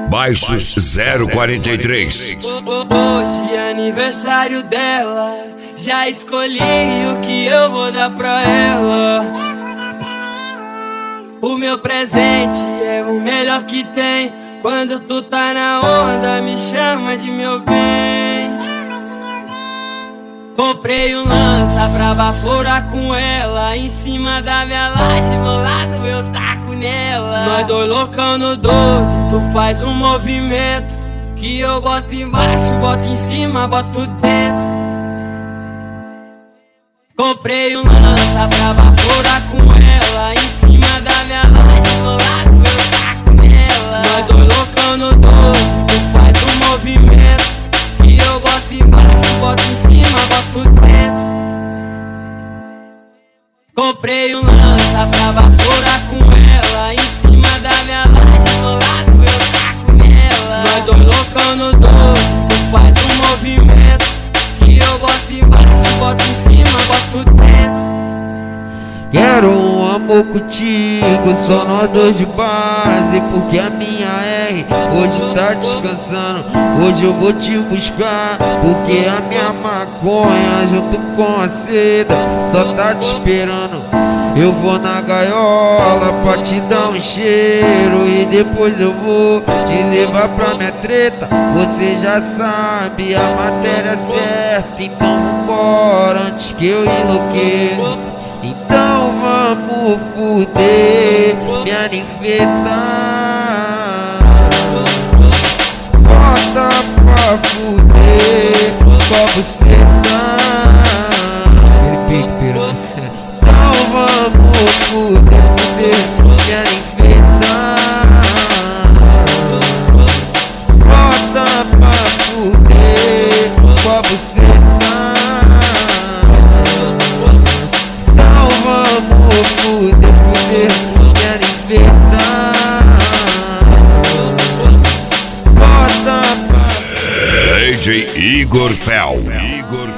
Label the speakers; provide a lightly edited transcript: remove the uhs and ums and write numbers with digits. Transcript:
Speaker 1: Baixos 043.
Speaker 2: Hoje é aniversário dela, já escolhi o que eu vou dar pra ela. O meu presente é o melhor que tem. Quando tu tá na onda, me chama de meu bem. Comprei um lança pra baforar com ela. Em cima da minha laje, bolado eu taco nela. Nós dois loucão no 12, tu faz um movimento que eu boto embaixo, boto em cima, boto dentro. Comprei um lança pra baforar com ela. Em cima da minha laje, bolado eu taco nela. Nós dois loucão no 12, tu faz um movimento que eu boto embaixo, boto em cima, boto dentro. Comprei um lança pra baforar com ela. Em cima da minha laje, bolado eu taco nela. Nós dois loucão no 12, tu faz um movimento que eu boto embaixo, boto em cima, boto dentro.
Speaker 3: Quero um amor contigo, só nós dois de base. Porque a minha R hoje tá descansando. Hoje eu vou te buscar, porque a minha maconha junto com a seda só tá te esperando. Eu vou na gaiola pra te dar um cheiro e depois eu vou te levar pra minha treta. Você já sabe a matéria certa, então vambora antes que eu enlouqueça. Então vamos fuder, minha ninfeta. Bota pra fuder, pra você tá. Aquele pique piranha. Então vamos fuder, minha ninfeta. Bota pra fuder, pra você tá. Vamos fuder, minha ninfeta. Bota pra
Speaker 1: DJ Igor Fel.